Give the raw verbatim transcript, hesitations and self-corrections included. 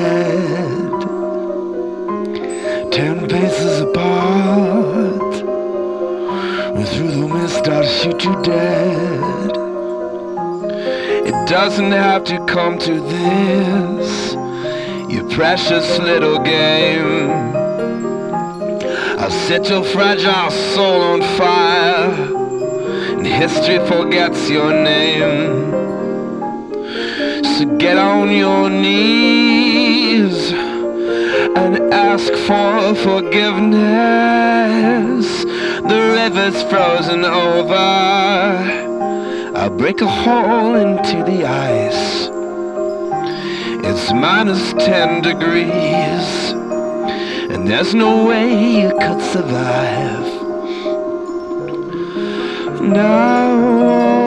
head, ten paces apart. Through the mist I'll shoot you dead. It doesn't have to come to this, you precious little game. I'll set your fragile soul on fire, and history forgets your name. So get on your knees and ask for forgiveness. The river's frozen over, I'll break a hole into the ice. It's minus ten degrees, and there's no way you could survive. Now